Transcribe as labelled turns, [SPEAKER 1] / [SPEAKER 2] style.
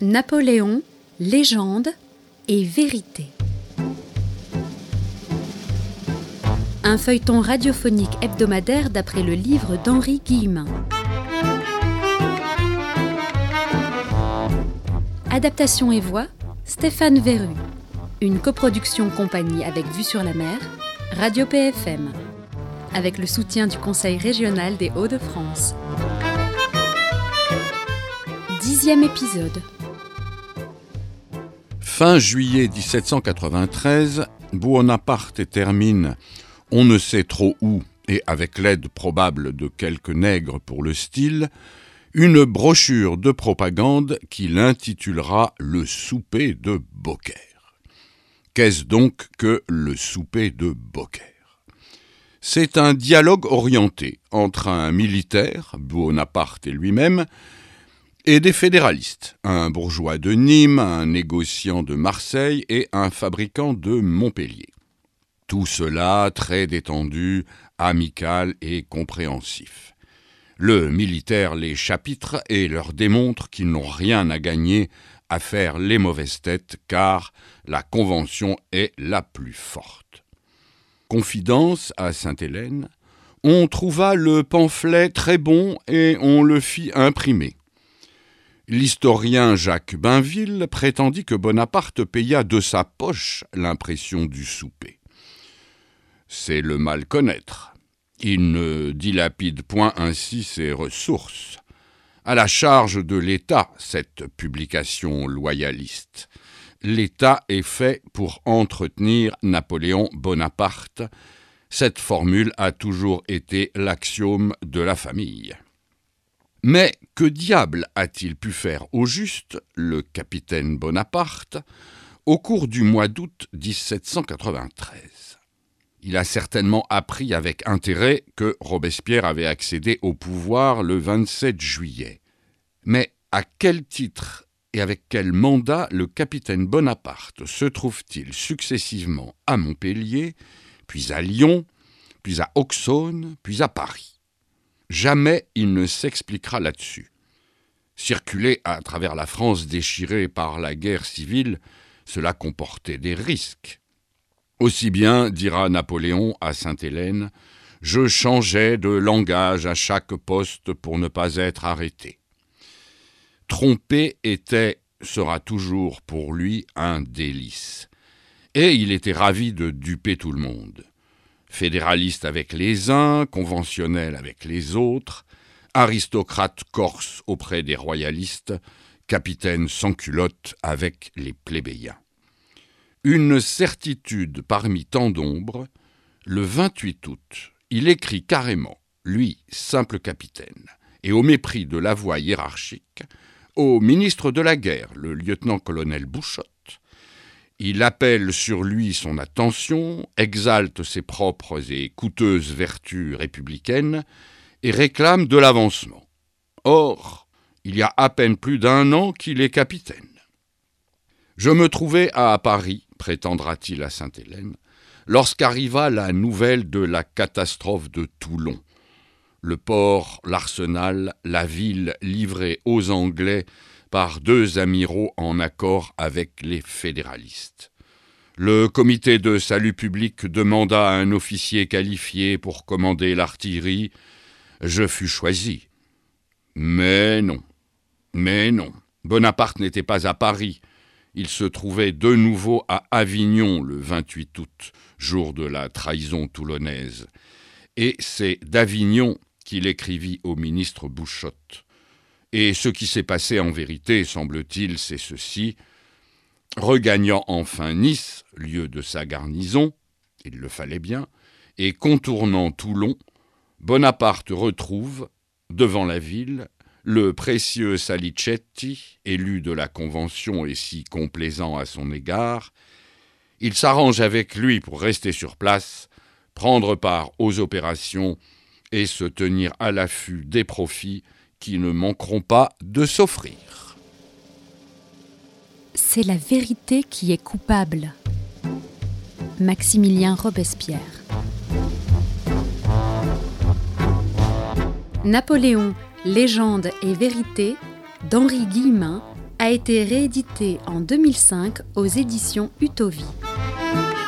[SPEAKER 1] Napoléon, légende et vérité. Un feuilleton radiophonique hebdomadaire d'après le livre d'Henri Guillemin. Adaptation et voix, Stéphane Verru. Une coproduction compagnie avec Vue sur la Mer, Radio PFM. Avec le soutien du Conseil régional des Hauts-de-France. 10e épisode.
[SPEAKER 2] Fin juillet 1793, Buonaparte termine, on ne sait trop où, et avec l'aide probable de quelques nègres pour le style, une brochure de propagande qui l'intitulera « Le souper de Beaucaire ». Qu'est-ce donc que le souper de Beaucaire ? C'est un dialogue orienté entre un militaire, Buonaparte lui-même, et des fédéralistes, un bourgeois de Nîmes, un négociant de Marseille et un fabricant de Montpellier. Tout cela très détendu, amical et compréhensif. Le militaire les chapitre et leur démontre qu'ils n'ont rien à gagner à faire les mauvaises têtes, car la Convention est la plus forte. Confidence à Sainte-Hélène, on trouva le pamphlet très bon et on le fit imprimer. L'historien Jacques Bainville prétendit que Bonaparte paya de sa poche l'impression du souper. C'est le mal connaître. Il ne dilapide point ainsi ses ressources. À la charge de l'État, cette publication loyaliste. L'État est fait pour entretenir Napoléon Bonaparte. Cette formule a toujours été l'axiome de la famille. Mais que diable a-t-il pu faire au juste, le capitaine Bonaparte, au cours du mois d'août 1793 ? Il a certainement appris avec intérêt que Robespierre avait accédé au pouvoir le 27 juillet. Mais à quel titre et avec quel mandat le capitaine Bonaparte se trouve-t-il successivement à Montpellier, puis à Lyon, puis à Auxonne, puis à Paris ? Jamais il ne s'expliquera là-dessus. Circuler à travers la France déchirée par la guerre civile, cela comportait des risques. Aussi bien, dira Napoléon à Sainte-Hélène, « Je changeais de langage à chaque poste pour ne pas être arrêté ». Tromper sera toujours pour lui un délice. Et il était ravi de duper tout le monde. Fédéraliste avec les uns, conventionnel avec les autres, aristocrate corse auprès des royalistes, capitaine sans culotte avec les plébéiens. Une certitude parmi tant d'ombres, le 28 août, il écrit carrément, lui, simple capitaine, et au mépris de la voie hiérarchique, au ministre de la guerre, le lieutenant-colonel Bouchotte. Il appelle sur lui son attention, exalte ses propres et coûteuses vertus républicaines et réclame de l'avancement. Or, il y a à peine plus d'1 an qu'il est capitaine. Je me trouvais à Paris, prétendra-t-il à Sainte-Hélène, lorsqu'arriva la nouvelle de la catastrophe de Toulon. Le port, l'arsenal, la ville livrée aux Anglais par 2 amiraux en accord avec les fédéralistes. Le comité de salut public demanda à un officier qualifié pour commander l'artillerie. Je fus choisi. Mais non. Bonaparte n'était pas à Paris. Il se trouvait de nouveau à Avignon le 28 août, jour de la trahison toulonnaise. Et c'est d'Avignon qu'il écrivit au ministre Bouchotte. Et ce qui s'est passé en vérité, semble-t-il, c'est ceci. Regagnant enfin Nice, lieu de sa garnison, il le fallait bien, et contournant Toulon, Bonaparte retrouve, devant la ville, le précieux Salicetti, élu de la Convention et si complaisant à son égard. Il s'arrange avec lui pour rester sur place, prendre part aux opérations et se tenir à l'affût des profits qui ne manqueront pas de s'offrir.
[SPEAKER 1] C'est la vérité qui est coupable. Maximilien Robespierre. Napoléon, légende et vérité d'Henri Guillemin, a été réédité en 2005 aux éditions Utovie.